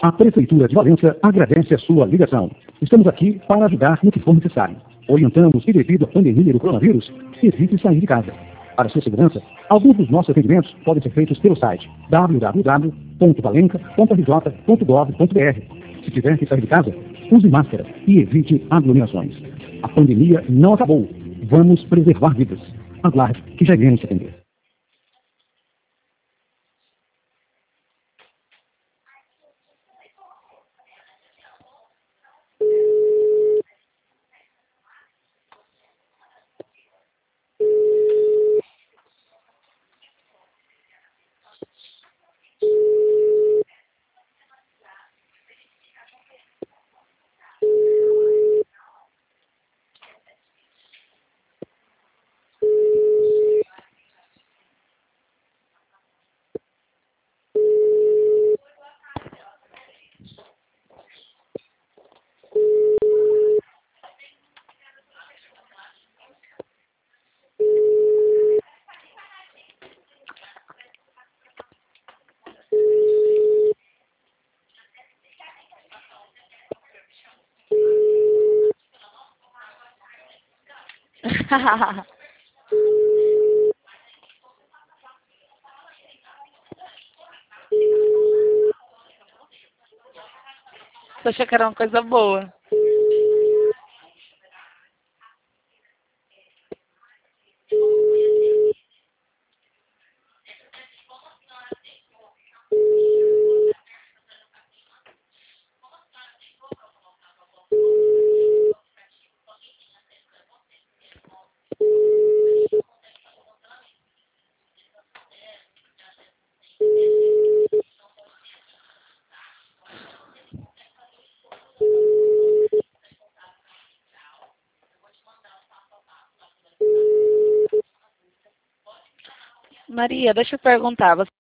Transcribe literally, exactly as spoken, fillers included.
A Prefeitura de Valença agradece a sua ligação. Estamos aqui para ajudar no que for necessário. Orientamos que, devido à pandemia do coronavírus, evite sair de casa. Para sua segurança, alguns dos nossos atendimentos podem ser feitos pelo site w w w ponto valenca ponto r j ponto gov ponto b r. Se tiver que sair de casa, use máscara e evite aglomerações. A pandemia não acabou. Vamos preservar vidas. Aguarde que já iremos te atender. Você achou que era uma coisa boa? Maria, deixa eu perguntar. Você